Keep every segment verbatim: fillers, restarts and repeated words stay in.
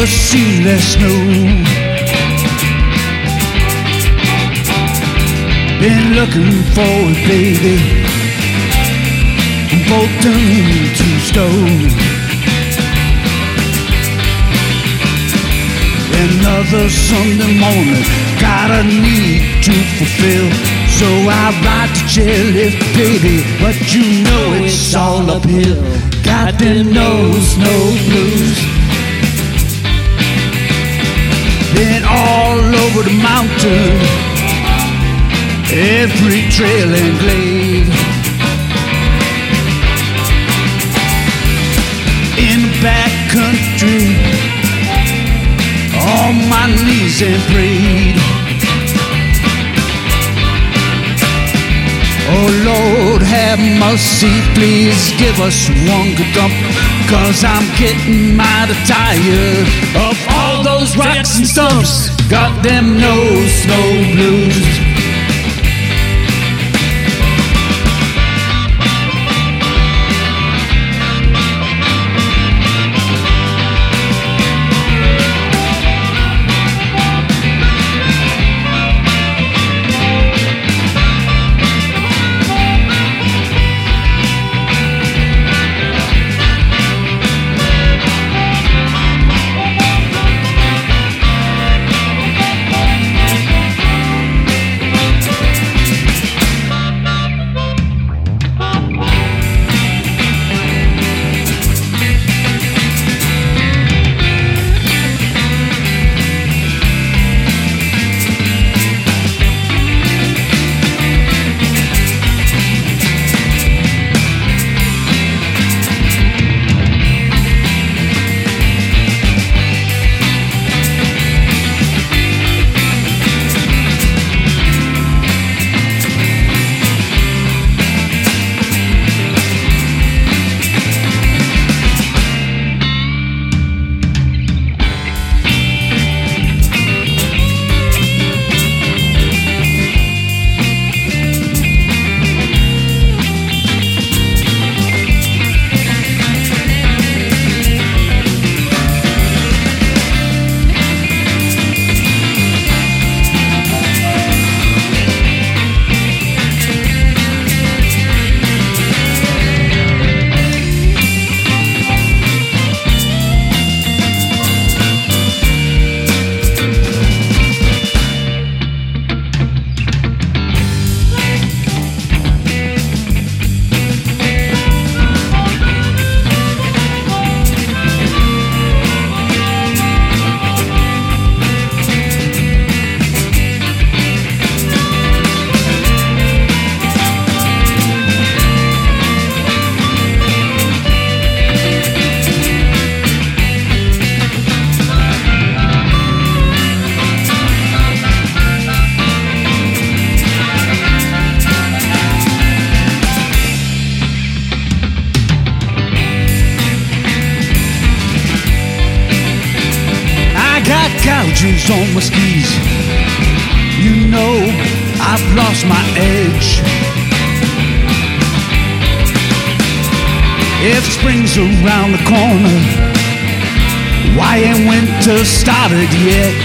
never seen less snow. Been looking for it, baby, Bolton to stone. Another Sunday morning, got a need to fulfill. So I ride the chairlift, baby, but you know it's all uphill. Got them no snow blues. Been all over the mountain, every trail and glade. In the back country, on my knees and prayed. Oh Lord, have mercy, please give us one good dump, 'cause I'm getting mighty tired of all those rocks and stumps. Got them no snow blues. Gouges on my skis, you know I've lost my edge. If spring's around the corner, why ain't winter started yet?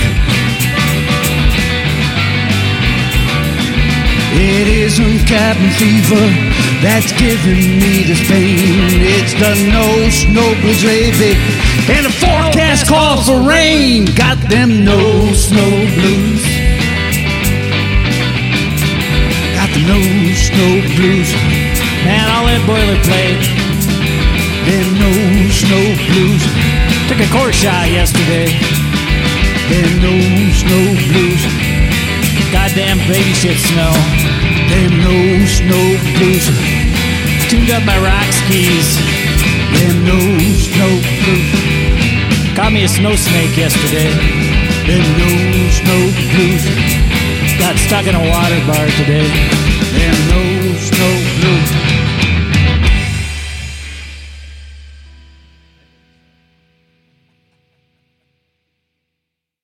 It isn't cabin fever that's giving me this pain. It's the no snow blues, baby, and the forecast calls for rain. Got them no snow blues. Got the no snow blues. Man, all that boilerplate. Them no snow blues. Took a course shot yesterday. Them no snow blues. Goddamn baby shit snow. Them no snow blues. Tuned up my rock skis. Them no snow blues. Caught me a snow snake yesterday. Them no snow blues. Got stuck in a water bar today. Them no snow